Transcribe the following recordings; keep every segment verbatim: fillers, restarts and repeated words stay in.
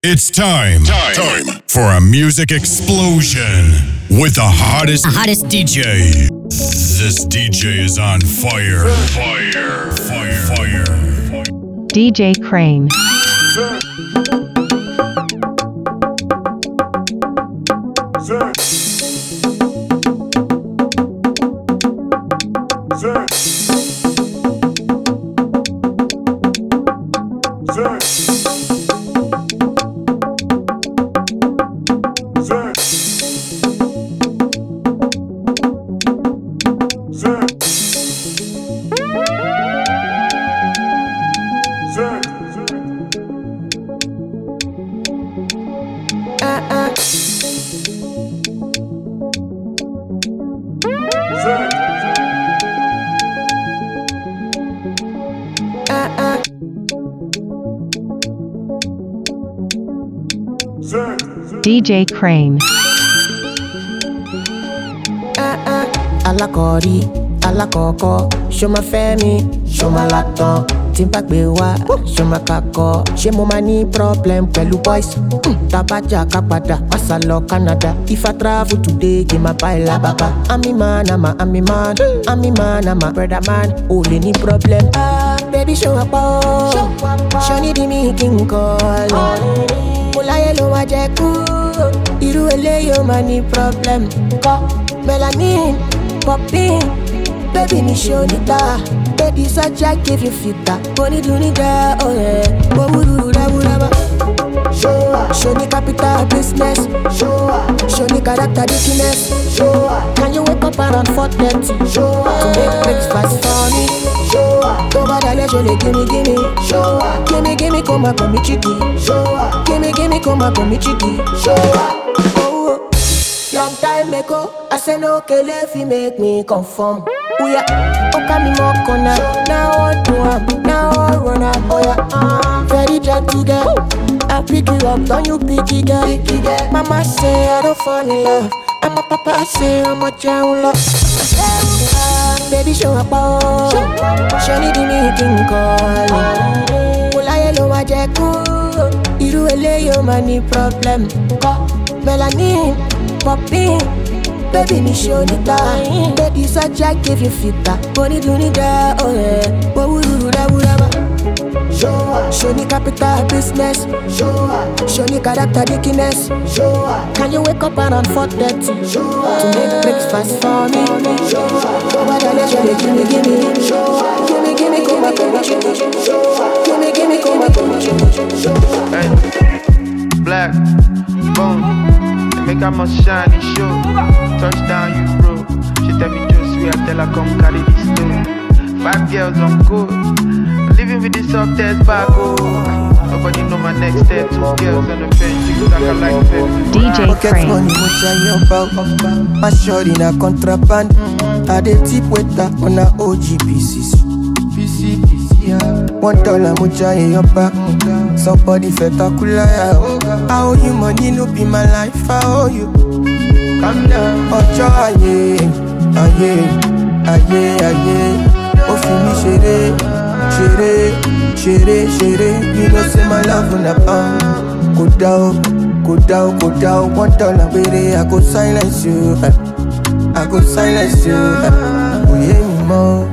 It's time. Time. Time for a music explosion with the hottest, the hottest D J. This D J is on fire. Fire. Fire. Fire. D J Crane. D J Crane. Alakori, alakoko, show my family, show my lato, timpakbe wa, show my kako, she mo mani problem pelu boys, tabaja kapada, asalo Canada. If I travel today, give my baila baba. I'm a man, I'm a, I'm a man, I'm a man, I'm a brother man. Only ni problem, ah, baby show up, oh, show ni di me king call. Mulaye lo wajeku, iru ele yo mani problem. Ko melanin, popping, baby ni show ni ta. Baby such I give you fita. Boni do ni da, oh yeah. Wo wuru da wura ba. Show up, show ni capital business. Show up, show ni character weakness. Show up, can you wake up around four thirty? Show up, to make breakfast for me. Show up, go bada le jole gimme gimme. Show up, gimme gimme come up on me chicky. Show up, gimme gimme come up on me chicky. Show up, oh, long time ago I said no kele if you make me conform. Oh yeah, okay me more corner. Now I do am, now I run up. Oh yeah, uh, very gentle girl. I pick you up, don't you pick it girl. Mama say I don't fall in love, and my papa say I'm a child love. Baby show up, oh, show me the meeting call. Mulaye lo wajeku, iru ele yo mani problem. Ko melanin, popping, baby ni show ni ta. Baby such I give you fita. Boni do ni da, oh yeah. Wo wuru da wura ba. Show up, show ni capital business. Show up, show ni character weakness. Show up, can you wake up around four thirty? Show up, to make breakfast for me. Show up, go bada le jole gimme gimme. Show up, gimme gimme come back on me chicky. Show up, gimme gimme come back on me chicky. Show up. Hey, black, bone, they make a must shiny show. Touchdown you bro, she tell me just sweet, I tell her come carry this stone. Five girls on court, living with the softest back, oh. Nobody know my next step. Two girls on the bench, you like I like them. D J Pocket Crane. money, what you about? My shorty na contraband. I dey tip with her on a O G P C C. P C P C, yeah. One dollar, mucha in your back. Somebody spectacular, yeah. I owe you money, no be my life, I owe you. Calm down, ojo aye, aye, aye, aye. Oh, fi mi chere, chere, chere, chere. You know say my love on a pound. Go down, go down, go down. One dollar, baby, I go silence you. I go silence you. Oh yeah, me more.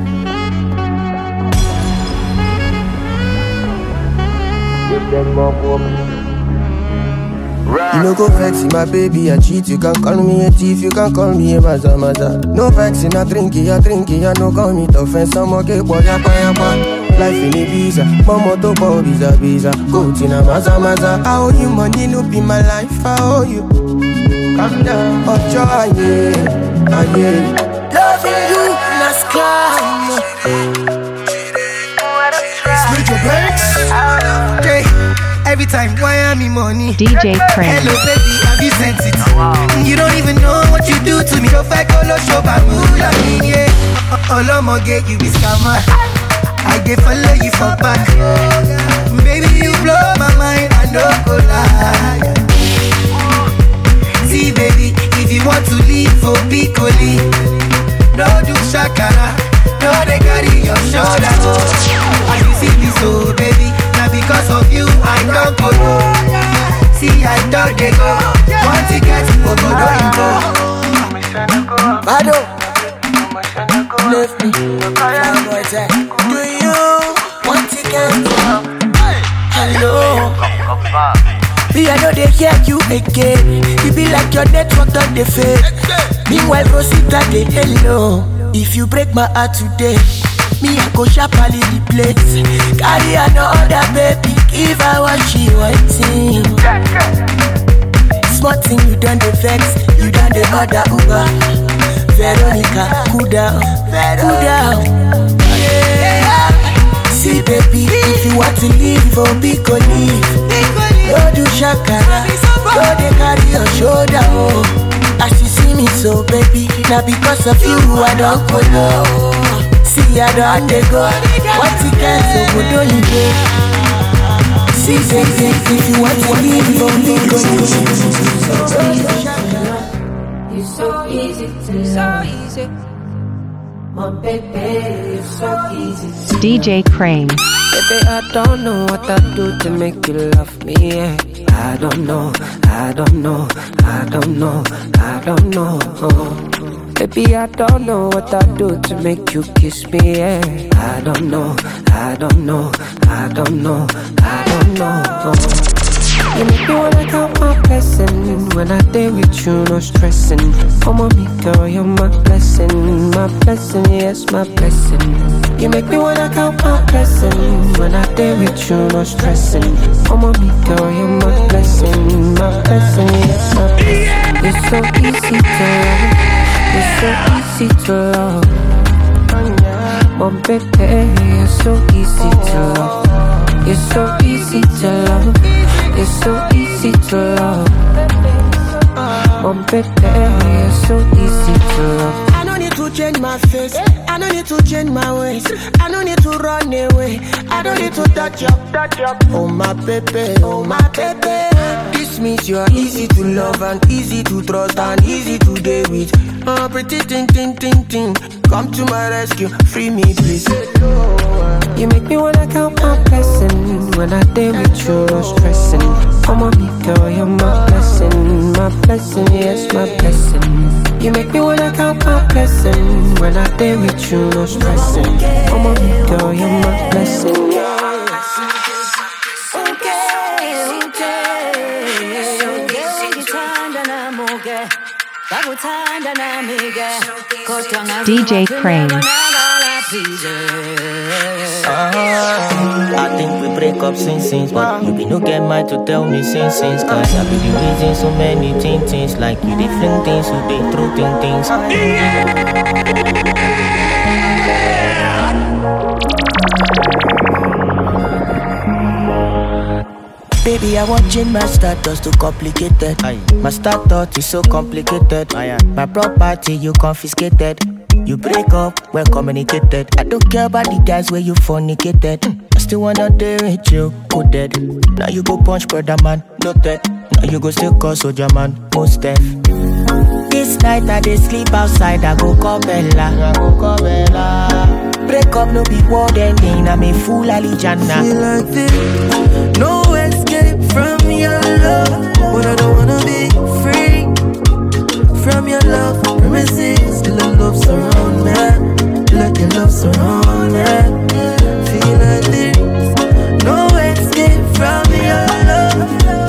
Give them more for me. You no go vex my baby, I cheat. You can call me a thief, you can call me a maza maza. No vexing, I drink it, I drink it. I no call me tough and some okay, boy, I buy a life in a visa, mama to go visa visa. Go to na maza maza. I owe you money, no be my life, I owe you. Calm down, oh joy, yeah, ah, yeah. Loving you, let's climb. Split your breaks. Okay. Every time, why am I money? D J Crane. Hello baby, have you sent it? You don't even know what you do to me. Don't fight, go low, show, bamboo, I mean, yeah. All I'm gonna get you is scammer. I get follow you for back. Baby, you blow my mind, I know go lie. See, baby, if you want to leave for Piccoli, no do shakara, no they carry your shoulder. As you see me so, baby. Because of you, I don't go. don't they go? One ticket, oh, go, no, you go. Bado, left me, five boys, do you want ticket? Hello. Me, I know they hear you again. You be like your network on the fade. Meanwhile, Rosita, they hello. If you break my heart today, me, I go sharply replace. Carry another baby, give her what she waiting. Smart thing, you done the vex, you done the other Uber. Veronica, cool down, cool down. Yeah. See, baby, if you want to leave, oh, be go leave. Don't do shakara, don't they carry your shoulder, oh. As you see me so, baby, now because of you, I don't go low. See, I don't they go, what you can so good, don't you go. See, see, see, if you want to leave, don't be go leave. You're so easy to love. So easy. My baby, you're so easy. D J Crane. Baby, I don't know what I do to make you love me, yeah. I don't know, I don't know, I don't know, I don't know. Baby, I don't know what I do to make you kiss me, yeah. I don't know, I don't know, I don't know, I don't know. You make me wanna count my blessing. When I stay with you, no stressing. Oh, mommy girl, you're my blessing. My blessing, yes, my blessing. You make me wanna count my blessing. When I stay with you, no stressing. Oh, mommy girl, you're my blessing. My blessing, yes, my blessing. You're so easy to love. You're so easy to love. Oh, baby, you're so easy to love. You're so easy to love. You're so easy to love. Oh baby, you're so easy to love. I don't need to change my face, I don't need to change my ways, I don't need to run away, I don't need to touch up, touch up. Oh my baby, oh my baby. This means you are easy to love and easy to trust and easy to deal with. Oh pretty ting ting ting ting, come to my rescue, free me please. You make me wanna count my blessing. When I stay with you, no stressing. Oh mommy girl, you're my blessing. My blessing, yes, my blessing. You make me wanna count my blessing. When I stay with you, no stressing. Oh mommy girl, you're my blessing. D J Crane. Uh, I think we break up since since, but you be no get mind to tell me since since. Cause I be the reason so many things, things like you different things, you they through things. Baby, I want change my status to complicated. Aye. My status is so complicated. Aye, aye. My property you confiscated. You break up, well communicated. I don't care about the guys where you fornicated. mm. I still wanna date with you, who dead. Now you go punch brother man, no dead. Now you go still call soldier man, most deaf. This night I dey sleep outside, I go call Bella. I go call Bella. Break up no be word ending, I'm a fool Alijana. Feel like this, no escape from your love. But I don't wanna be free from your love. Promises, let love surround me. Let your love surround me. Feel like this, no escape from your love.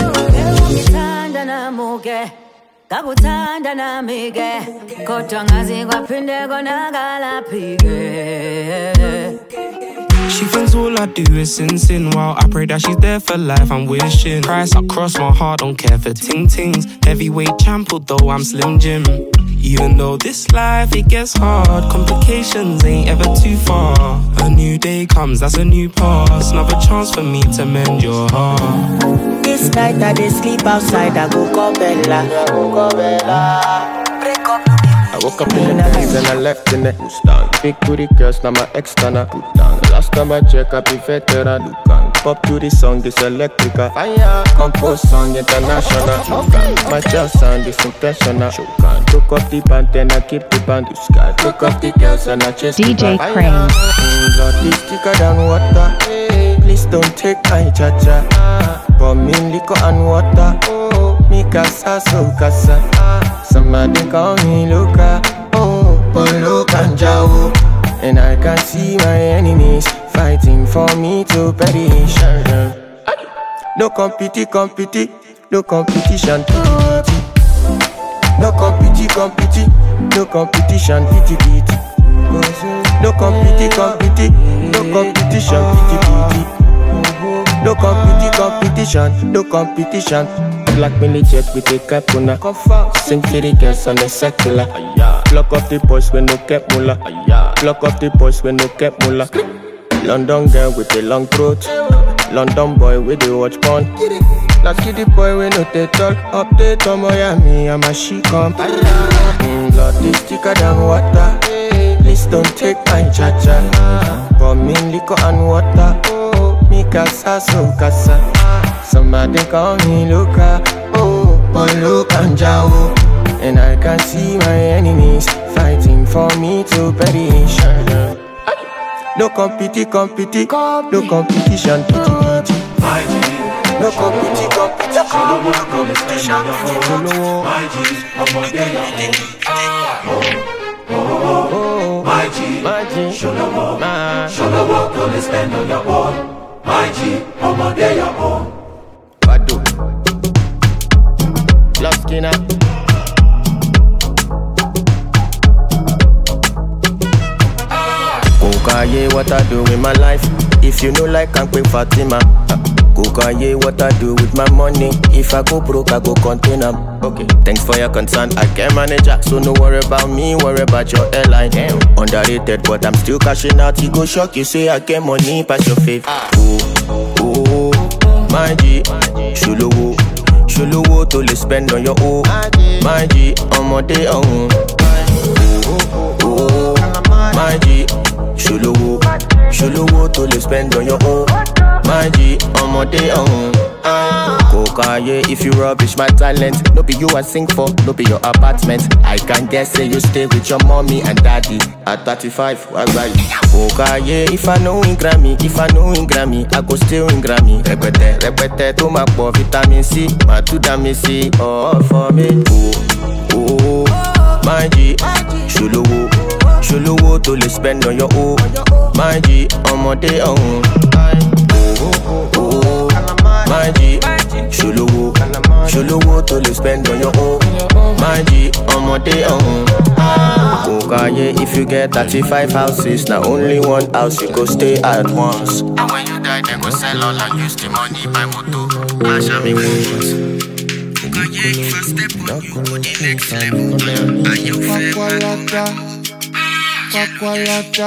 Kakutanda na mige kodwa ngazi kwaphinde konakala phike. She thinks all I do is sin, sin. While I pray that she's there for life, I'm wishing Christ across my heart, don't care for ting tings. Heavyweight champ, although I'm Slim Jim. Even though this life, it gets hard, complications ain't ever too far. A new day comes, that's a new past. Another chance for me to mend your heart. This night I dey sleep outside, I go call Bella. I go call Bella. Break up. I woke up in the night and I left in it. Big booty girls, now my ex-tana. Last time I check, I be veteran. Pop to the song, this electrica. Fire. Compose song, international. My child sound is intentional. Took off the band, then I keep the band. Took off the girls and I chase D J Crane. Lord, this thicker than water. Please don't take my cha-cha. Pour me liquor and water. casa so casa. Somebody call me Luca, oh, Polo Kanjao. And I can see my enemies fighting for me to perish. No competi, competi, no competition. No competi, competi, no competition. Pity, pity. No competi, competi, no competition. Pity, pity. No competi, competition, no competition. Black Millie check with a capuna. Sing to the girls on the secular. Block off the boys when no cap mula. Block off the boys when no cap mula. London girl with a long throat. London boy with the watch porn. Last kitty boy with no tall. Update on Miami, I'm a she come. Mm, blood is thicker than water. Please don't take my cha-cha. Pour me liquor and water. Mi casa so casa. Somebody call me Luca, oh, Polo Kanjao. And I can see my enemies fighting for me to perish. No competi, competi, no competition, pity, pity. No competi, competi, no competition, pity, pity. My G, My G, show the world, my show the world, don't spend on your own. My G, I'm on there your own. Badu, Love Skinner. Kukaye, what I do with my life. If you know like I'm quick Fatima. Kukaye, what I do with my money. If I go broke, I go contain them. Okay, thanks for your concern. I can manage ya, so no worry about me, worry about your airline. Damn. Underrated, but I'm still cashing out. You go shock, you say I get money past your faith. Oh, oh, my G, Shuluwo, Shuluwo to le spend on your own. My G, on my day on. Oh, oh, my G, Shuluwo, Shuluwo to le spend on your own. My G, on my day on. Kokaye, if you rubbish my talent, no be you I sing for, no be your apartment. I can guess say you stay with your mommy and daddy. At thirty-five, why right? Kokaye, if I know in Grammy, if I know in Grammy, I go still in Grammy. Repete, repete, to my poor vitamin C, my two damn C, all for me. Oh, oh, my G, Shuluwo, Shuluwo to le spend on your own. My G, on my day on. Oh, oh, my G, Shuluwo, Shuluwo to le spend on your own. My G, on my day on. Kokaye, if you get thirty-five houses, now only one house you go stay at once. And when you die, they go sell all and use the money by moto. Cash and make moves. Kokaye, if I step on you, go the next level. And you fair, Kwakwalata, Kwakwalata.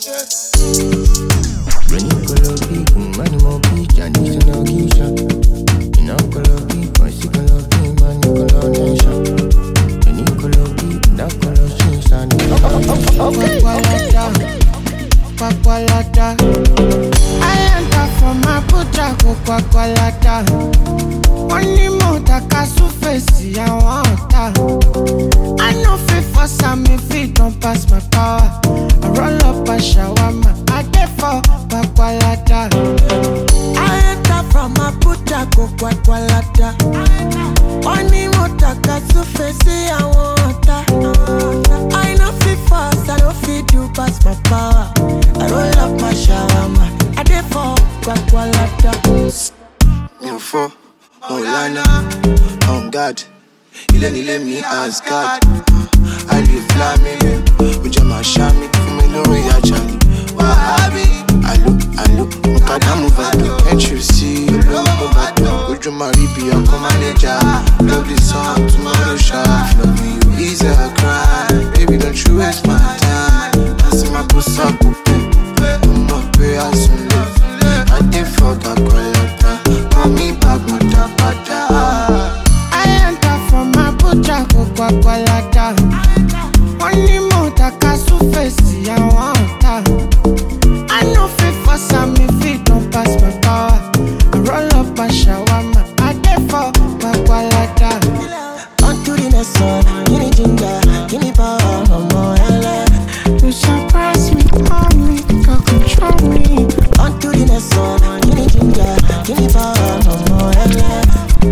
When you go love people, money more bitch, and this is no gisha. You know go love people, she go love me, man, you go love nation. When you go love people, that go love she's and you go love Kwakwalata, Kwakwalata. I enter from my puta, go Kwakwalata. Money more, takasu face, I want that. I know fit for some if it don't pass my power. I roll up a shawarma, I get for Kwakwalata. I enter from a puta go Kwakwalata. Money more takasu face, I want that. I know fit fast, I don't fit do pass my power. I roll up my shawarma, I get for Kwakwalata. You for Olana, on God. You let me as God. I live flaming, with your mashami, from me no reaction. Wahabi, I look, I look, look at them over. Can't you see? You look over. Would you marry be your manager? Love this song, tomorrow shot. Love me, you easy a cry. Baby, don't you waste my time. I see my pussy up, I'm not pay as soon as I did for that quality. Mommy, back, my tapata. I enter from my puta go Kwakwalata. Money more takasu face, I want that. I know fit for some if it don't pass my power. I roll up a shawarma, I get for Kwakwalata. On to the next one, give me ginger, give me power, no more L A. You surprise me, call me, can control me. On to the next one, give me ginger, give me power, no more L A.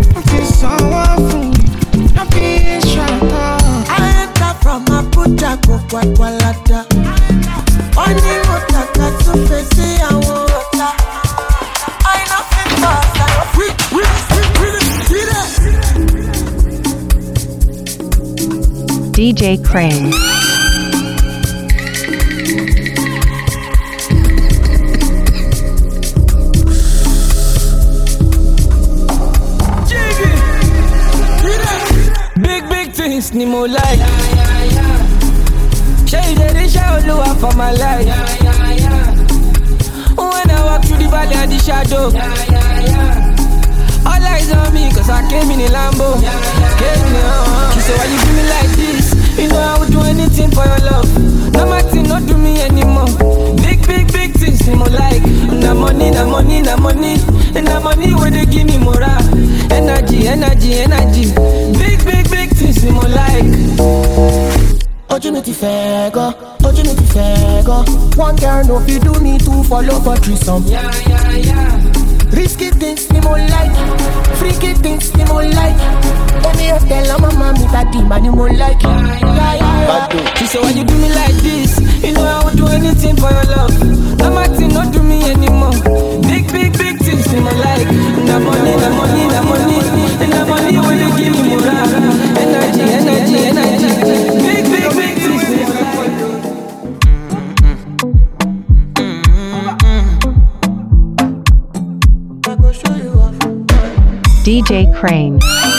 Aqualata. Only water got to face it, I want water. I know fit fast, I know fit, fit, fit, fit. D J Crane. Big, big things, ni mo like. Shade the shadow for my life. When I walk through the valley and the shadow, all eyes on me, cause I came in a Lambo. Came in a, she said, why you do me like this? You know I would do anything for your love. No matter, not do me anymore. Big, big, big things, ni mo like. Na money, na money, na money. And na money where they give me morale. Energy, energy, energy. Big, big, big things, ni mo like. Ojú mi ti fẹ́ gan, ojú mi ti fẹ́ gan. One girl no fit do me two follow for threesome. Yeah, yeah, yeah. Risky things ni mo like, freaky things ni mo like. Only you tell her mama me that the man you mo like. Yeah, yeah, yeah. She said, why you do me like this? You know I would do anything for your love. No matter, not do me anymore. Big, big, big things ni mo like. Na money, na money, na money. And na money when they give me morale. Energy, energy, energy. Big, big, big things ni mo like. D J Crane.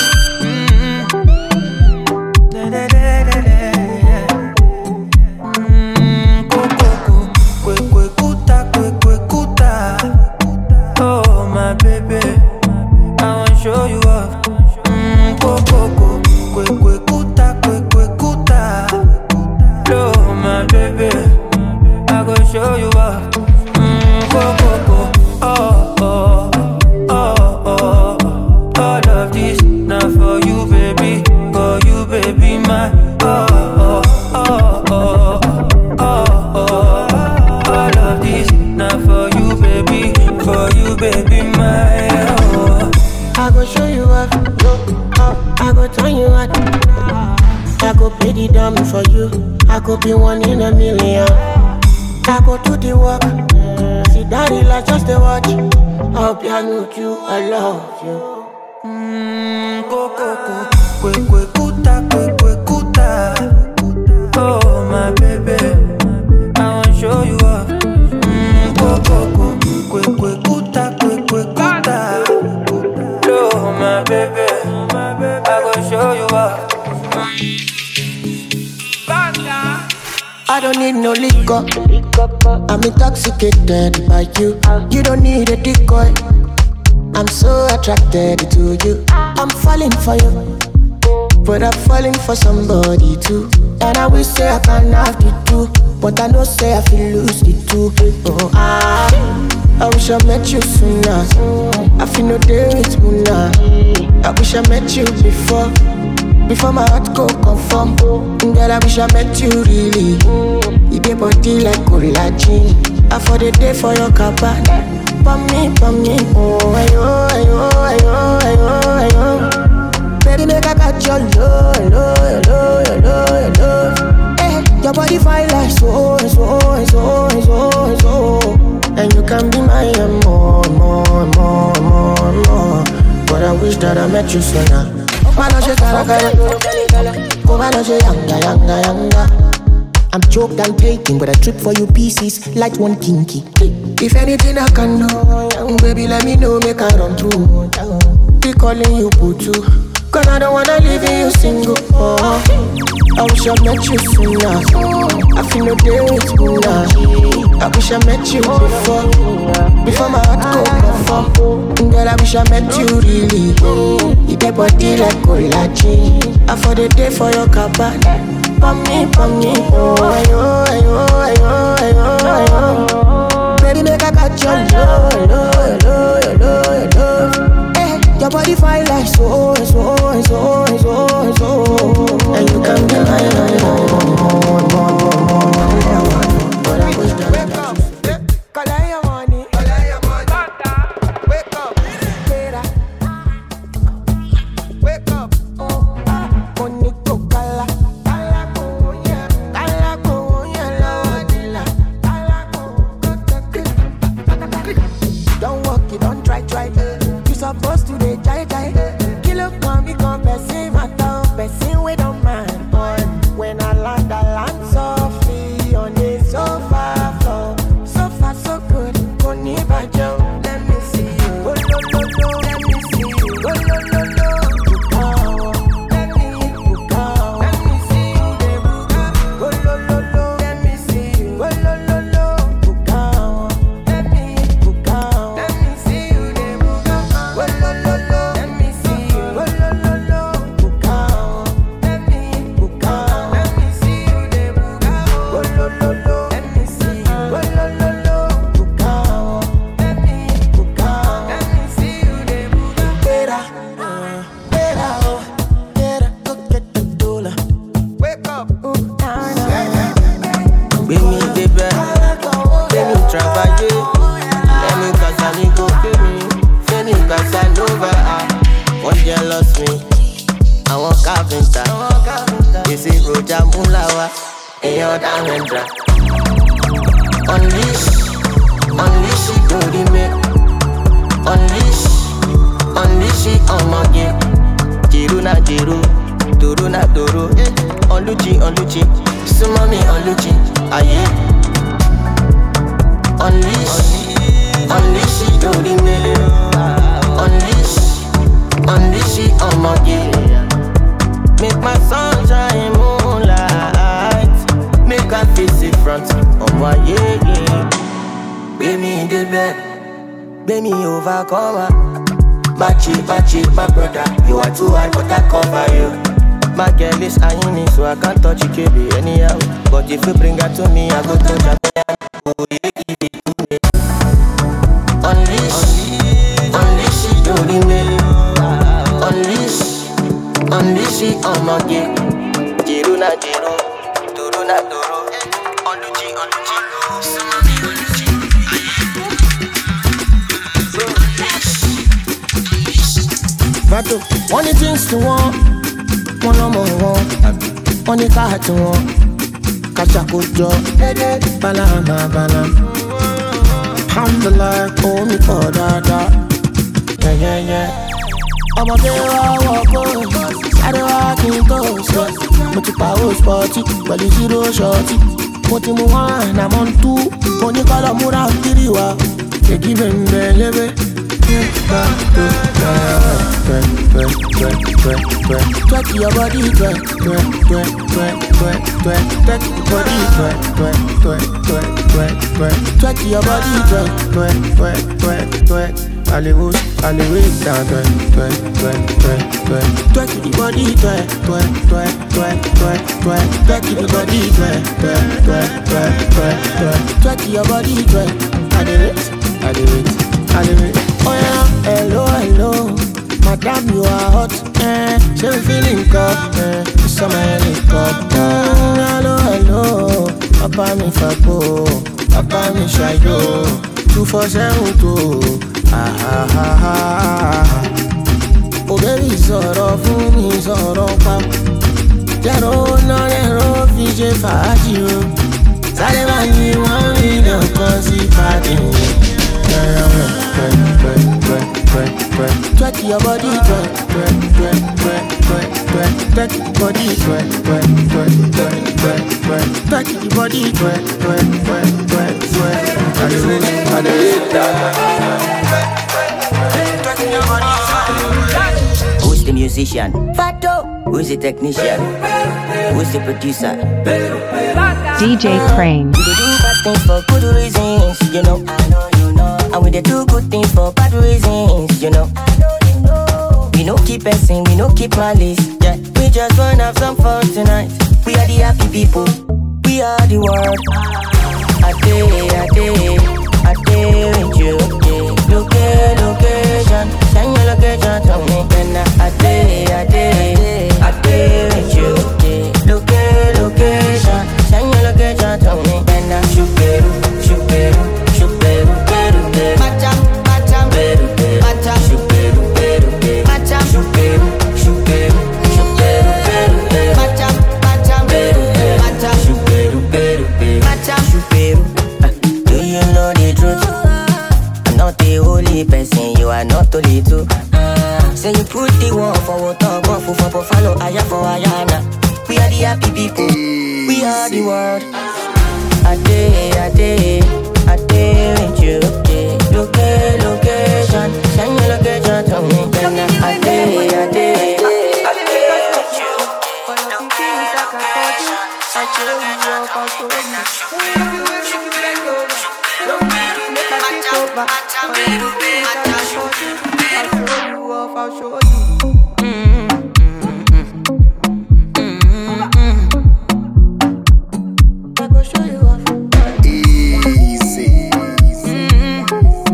Oh my baby, I wanna show you off. Mm, go go go, kwe kwe kuta, kwe kwe kuta. Oh my baby, I go show you off. Mm, go go go, oh oh oh oh. All of this not for you, baby, for you, baby, my oh oh oh oh oh oh. All of this not for you, baby, for you, baby, my oh. I go show you up, up. I go turn you out. I go pay the dummy for you. I go be one in a million. I go do the work. See daddy like just a watch. I'll be with you, I love you. Mmm, go go go, kwe kwe kuta, kwe kwe kuta. Oh my baby, I wanna show you off. Mmm, go go go, kwe kwe kuta, kwe kwe kuta. Oh my baby, I gonna show you off. I don't need no liquor. I'm intoxicated by you. You don't need a decoy. I'm so attracted to you. I'm falling for you, but I'm falling for somebody too. And I wish say I can have the two, but I know say I feel lose the two. Oh, I, I wish I met you sooner. I feel no day with Muna. I wish I met you before, before my heart go conform. Girl, I wish I met you really. You get body like collagen. I for the day for your cabana. For me, for me. Oh, ayo, ayo, ayo, ayo, ayo. Baby, make I catch your love, love, love, love, love. Eh, your body fine like so, so, so, so, so. And you can be my more, more, more, more, more. But I wish that I met you sooner. Manoche kala kala, go manoche yanga yanga yanga. I'm choked and taking, but I trip for you pieces like one kinky. If anything I can do, baby let me know, make I run through. Be calling you Putu, cause I don't wanna leave you single. Oh, I wish I met you sooner. I feel no day with Muna. I wish I met you before, before my heart go conform. Girl, I wish I met you really. You get body like collagen. I for the day for your cabana. For me, for me. Oh, ayo, ayo, ayo, ayo, ayo. Baby, make I catch your love, love, love, love, love. Eh, your body fine like so, so, so, so, so. And you can be my more, more, more, more, more. But I wish that I met you. Wake up, oh, bonito, cala, cala, oh, yeah, cala, oh. to the jai jai. Kill up come me come person matter, person we don't mind boy. When I land I land softly on the sofa floor. So far so good, Koni Bajo. Let me see you, oh no no no. Let me see you, oh no no no. Bukawa, let me bukawa. Let me see you, the buka. Oh no no no. Let me see you, oh no no no. Bukawa, let me bukawa. Let me see you, the buka. Oh no no no. Let me see you, oh no no no. Bukawa, let me bukawa. Let me see you, the buka. Oh no no no. Let me see you, oh no no no. Bukawa, let me bukawa. Let me see you, the buka. Better, better, oh, better. Go get the dollar. Wake up, ooh, nah, nah. Bring me the bed, let me travailler. Let me Casanigo, let me Casanova. One jealous me, I want carpenter. This is Roja Mulawa, in your diamond. Unleash, unleash it to the make. Unleash, unleash it on my game. Jiru na jiru, duru na duru. Oluchi, oluchi, sumami oluchi. Aye. Unleash, unleash it to the make. Unleash, unleash it on my game. Make my sunshine moonlight. Make her face in front of my yeah, yeah. Baby in the bed, baby overcomer. Bachi, bachi, my brother. You are too hard, but I cover you. My girl is eyeing me, so I can't touch you, K B, anyhow. But if you bring her to me, I go touch her. Oh, yeah, give it to me. Unleash, unleash it to the me. Unleash, unleash it on my game. Jiru na jiru, duru na duru. Oluchi, oluchi, sumami oluchi. Vato, one of the things to want, one of more want, one of the car to want. Kachakujo, banana, banana. Alhamdulillah, oh me for dada. Yeah, yeah, yeah. I'm a girl, I walk on. I don't walk in those. But you power sporty, but you zero shorty. But you one, I'm on two. When you call a mura, kiriwa. They give him the leve. Twerk your body, twerk, twerk, twerk, twerk, twerk, twerk, twerk your body, twerk, twerk, twerk, twerk, twerk, twerk, twerk your body, twerk, twerk, twerk, twerk, twerk. Hollywood, Hollywood, down, twerk, twerk, twerk, twerk, twerk, twerk your body, twerk, twerk, twerk, twerk, twerk, twerk, twerk your body, twerk, twerk, twerk, twerk, twerk, twerk, twerk your body, twerk. I did it, I did it, I did it. Oh yeah, hello, hello. Madam, you are hot, eh? She feeling cold, eh? Summer helicopter. Mm, hello, hello. Papa mi fapo, Papa mi shayo. Two for seven two. Ah ah ah ah. Oh baby, sọ̀rọ̀ fún mi, sọ̀rọ̀ pa. Yàrá ọ̀nà ẹ̀rọ fi ṣe fàájì o. Sáré máa ní wọ́n rí lọ́kàn sí pàdé. Twerk your body, twerk, twerk, twerk, twerk, twerk, twerk, twerk your body, twerk, twerk, twerk, twerk, twerk, twerk, twerk your body, twerk, twerk, twerk, twerk, twerk. I do it, I do it, twerk your body. Who's the musician? Fato. Who's the technician? Who's the producer? D J Crane. We do bad things for good reasons, you know. I know you know. And we do good things for bad reasons, you know. I know you know. We no keep passing, we no keep malice. Yeah, we just wanna have some fun tonight. We are the happy people. We are the world. I day, I day, I day with you. Yeah. Loca- location, send your location to me. And I day, I day, I day with you. Yeah. Loca- location, send your location to me. And I shoot better, shoot better, shoot better, better, better. Macham, macham, better, better. Macham, shoot better, better, better. Macham, shoot better, shoot better, shoot better, better, better. Macham, macham, better, better. Macham, shoot better, better, better. Macham, shoot better. Do you know the truth? I'm not the only person, you are not only two. Say you put the one for water, go for for buffalo, aya for ayana. We are the happy people, we are the world. A day, a day, a day with you. Location, location, send your location to me. A day, a day, a day with you. I'll show you. Mm-hmm. Mm-hmm. I go show you off. Easy. Mm-hmm.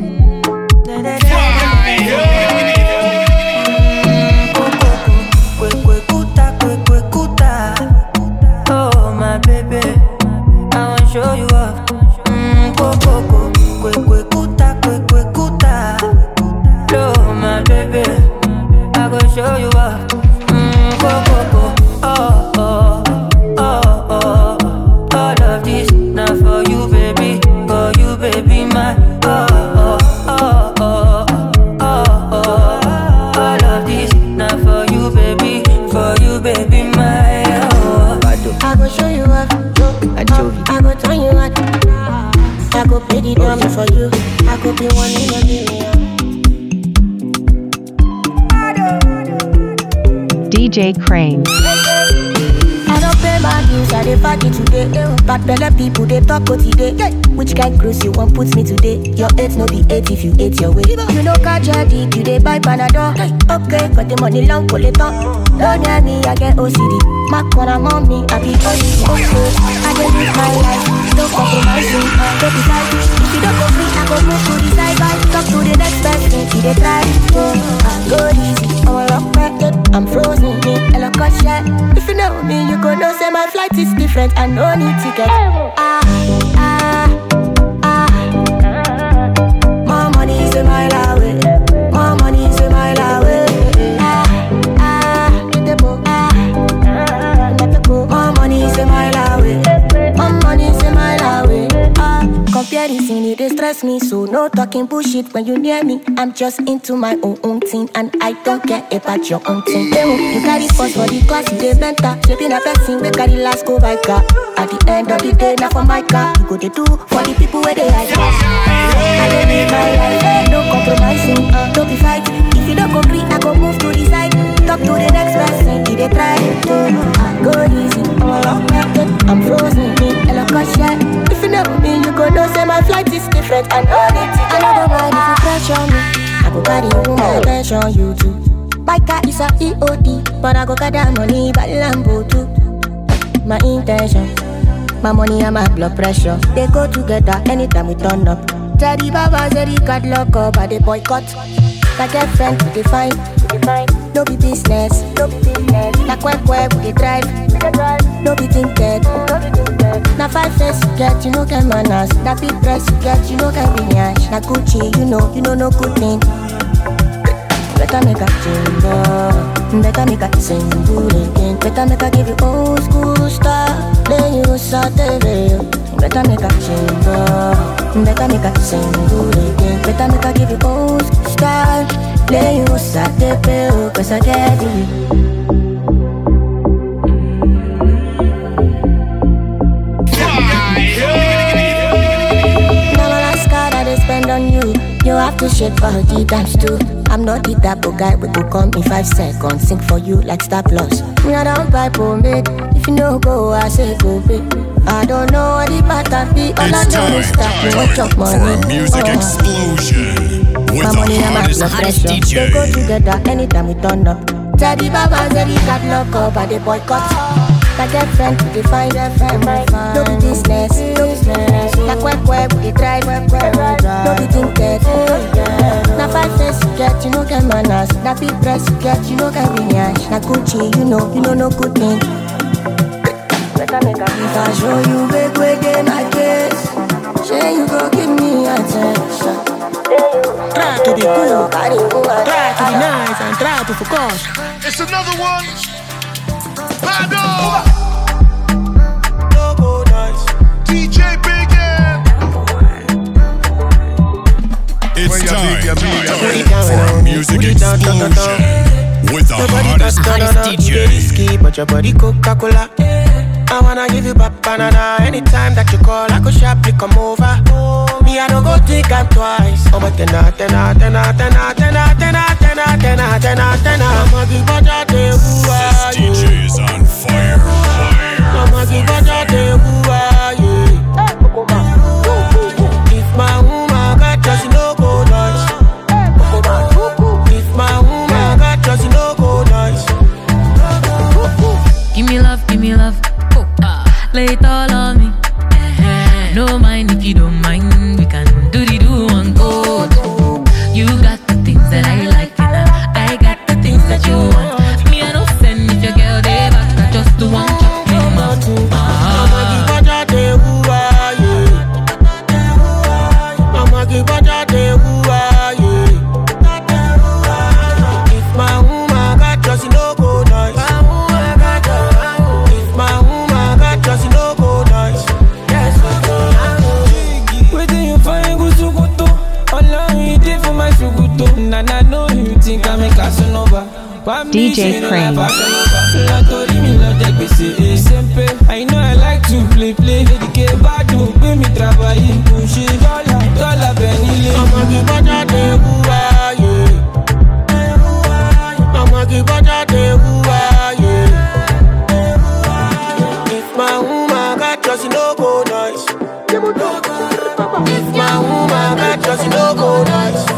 Oh my baby, I wanna show you off. Mm, go go go, kwe kwe kuta, kwe kwe kuta. Oh my baby, I go show you off. Mm, go go go, oh oh oh oh. All of this not for you, baby, for you, baby, my oh oh oh oh oh oh. All of this not for you, baby, for you, baby, my oh. I go show you off. I go turn you on. I go play the drums for you. I go be one in a million. D J Crane. I don't pay my bills, I dey party today. Bad belle people, they talk about today. Which kind cruise you want put me today? Your eight no be eight if you ate your way. You know catch your dick, you dey buy Panadol. Okay, got the money long, pull it on. Don't near me, I get O C D. My corner mommy, I be O C D. I dey live my life, don't compromise me. Don't be side, if you don't go free, I go move to the side. Bye, talk to the next person, you dey try. I go easy, I'm a rock record, I'm frozen in a local shell. If you know me, you go know say my flight is different, I no need ticket. Ah, ah, ah. More money is a mile away. More money is a mile away. Ah, ah, ah, more money is a mile away. More money is a mile away. Ah, comparison it dey stress me, so no talking bullshit when you near me. I'm just into my own own thing, and I don't care about your own thing. You carry first for the class, you dey mentor. Shaping a person, we carry last go by car. At the end of the day, not for my car. You go to do for the people where they high class. I dey live my life, no compromising, uh, don't be fighting. If you don't agree, I go move to the side. Talk to the next person, he dey try to I go easy, I'm frozen in a local shell. If you know me, you go know say my flight is different. I know it, I know the mind if you pressure me. I go carry you, my attention, you too. My car is a E O D, but I go gather money by Lambo too. My intention, my money and my blood pressure, they go together anytime we turn up. Teddy Baba said he got lock up, but they boycott. My girlfriend, we define, no be business, no be business. Na quack quack, we dey drive, no be tinted. Na five face you get, you know get manners. Na big dress you get, you know get vinyash. Na Gucci, you know, you know no good thing. Better make a chamber, better make a single again. Better make a give you old school style, then you saute. Better make a chamber, better make a single again. Better make a give you old school style, then you saute. Cause I get you. Now my last card I dey spend on you. You have to shake for the times too. I'm not the type of guy we go come in five seconds. Sing for you like Star Plus. Me I don't buy pomade. If you no go, I say go pay. I don't know what the pattern be. All I know is that you want your money. For a music oh. explosion with my the money and my hottest, blood hottest pressure, D J. they go together anytime we turn up. Teddy Baba said he got lock up, but they boycott. My girlfriend, we dey find a friend, no be business, no business. Na quack quack, we dey drive, no be tinted. Na five face you get, you know get manners. Na big dress you get, you know get vinyash. Na Gucci, you know, you know no good thing. Better make a if I show you big way dey my case, say you go give me attention. Try to be cool, try to be nice, and try to focus. It's another one. Bado. D J Big Ed. It's time for a music explosion. with the hottest, hottest D J. Risky, but your body Coca-Cola. I wanna give you back banana. Anytime that you call, I go sharply come over. Me, I don't go think I'm twice. Oh, but tenna, tenna, tenna, tenna, tenna, tenna, tenna, tenna, tenna, tenna. I'ma give back out the who are you? This D J is on fire, fire. I'ma give back out the who are you? If my woman got just no go nice. If my woman got just no go nice. Give me love, give me love. Lay it all on me. Uh-huh. No mind if you don't mind. We can do the do one go. You got the things that I like, and I got the things that you want. Me, I don't send if your girl they back. I just do one chop me mouth. I'ma give back out the who are you? I'ma give back out the who are you? If my woman got just no go nice. If my woman got just no go nice. Waiting you find good to go to. All you did for my suguto. And I know you think I make a son over. D J Crane. I know I like to play, play. Dedicate bad to pay me trabajo. Push it all up, all up, and I'ma give back out the who are you? I'ma give back out the who are you? If my woman got just no go nice. If my woman got just no go nice.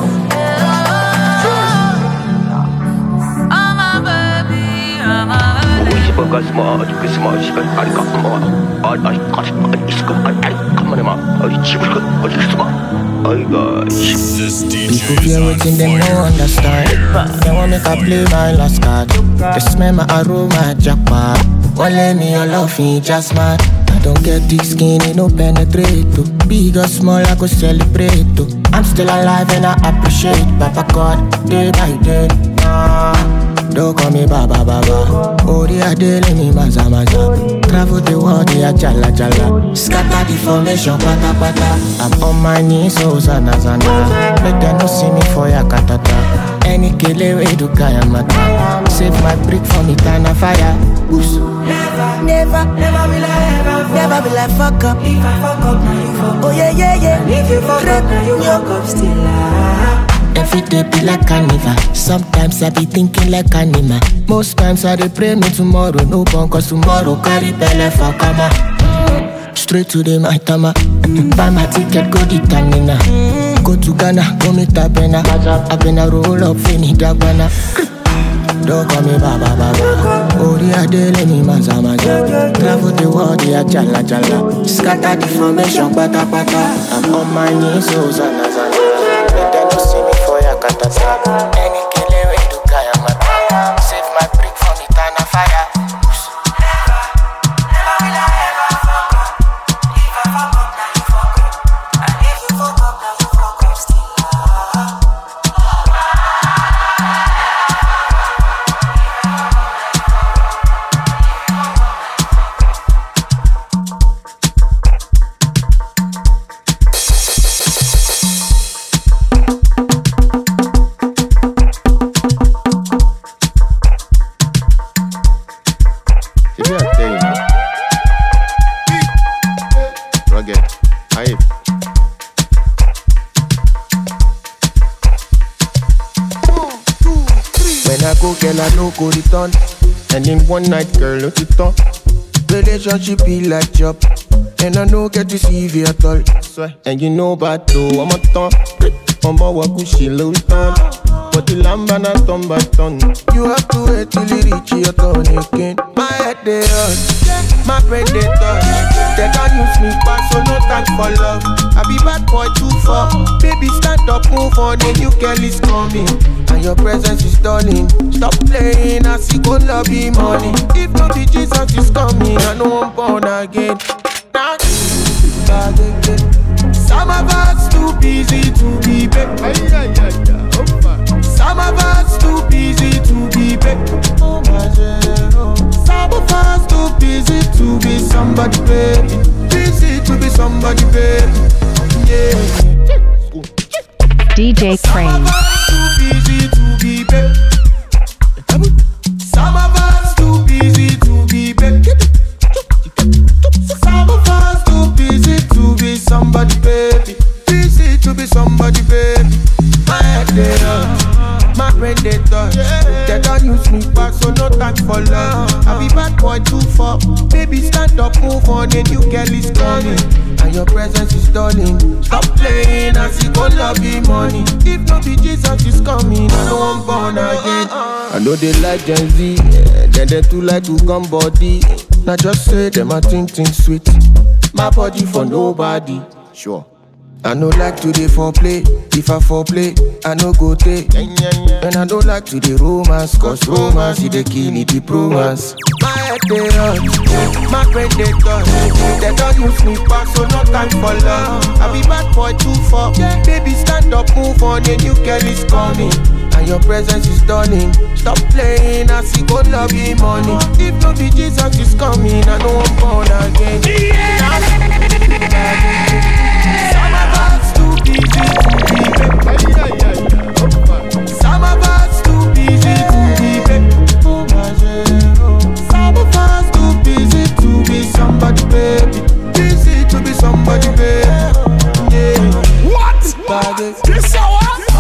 This D J People is fear on waiting, they no fire, understand. fire. They want make I play my last card. They smell my aroma, jackpot. Won't let me your love in just man. I don't get thick skin, it no penetrate to. Big or small, I go celebrate to. I'm still alive and I appreciate Papa God, day by day. Ah. Don't call me Baba Baba. Oh, they are dealing me maza maza. Travel the world, they are jala jala. Scatter the formation, pata pata. I'm on my knees, so zana zana. Make them no see me for ya katata. Any killer way to kaya mata. Save my brick from the tana fire. Oops. Never, never, never will I ever, never will I fuck up. If I fuck up, now you fuck up. Oh yeah, yeah, yeah. And if you fuck up, now you fuck up still. Ah. Every day be like carnival. Sometimes I be thinking like animal. Most times I dey pray me tomorrow no born, cause tomorrow carry belle for kama. Straight to the Maitama. Buy my ticket, go the Tanina. Go to Ghana, go meet Tabena. I been a roll up, finish Dagwana. Don't call me Baba Baba. Oh, they are dealing me maza maza. Travel the world, they are jala jala. Scatter the formation, pata pata. I'm on my knees, so zana zana. Let them no see me for ya katata. Any killer way to kaya mata. Save my brick from the tana fire. Girl, I no go return. And in one night, girl, no it on. Relationship be like job, and I no get to see you at all. And you know about though, I'm a ton. I'm a wakushi low ton. But the lamb and I turn by turn. You have to wait till you reach your turn again. My head they hurt, my brain they touch. They can't use me back, so no time for love. I be bad boy too far. Baby, stand up, move on, the new girl is coming. And your presence is stunning. Stop playing, I see go lobby money. If not the Jesus is coming, I know I'm born again. Now, some of us too busy to be back. Some of us too busy to be back. Some of us too busy to be somebody baby. Busy to be somebody baby. Yeah. D J Crane. Some of us too busy to be back. use me back, so no time for love. I be bad boy too far. Baby, stand up, move on, a new girl is coming. And your presence is stalling. Stop playing, I see God love you money. If not be Jesus is coming, I know I'm born again. I know they like Gen Z, yeah, then they too like to come body. Now just say them a think think sweet. My body for nobody, sure. I no like to dey foreplay. If I foreplay, I no go take. And I don't like to dey romance, cause romance is the kill it, the romance. My head dey hurt, my brain dey touch. They don't use me back, so no time for love. I be bad boy too far. Baby, stand up, move on, a new girl is coming. And your presence is stunning. Stop playing, I see God love you money. If no be Jesus is coming, I know I'm born again. Some of us too busy to be back. Some of us too busy to be back. Some of us too busy to be somebody, baby. Busy to be somebody, baby. Yeah. What? This hour?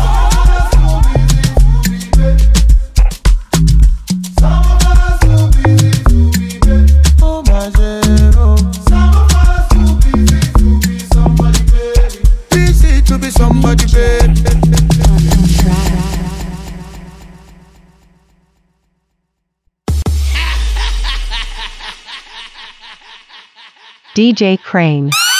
Somebody, baby. D J Crane.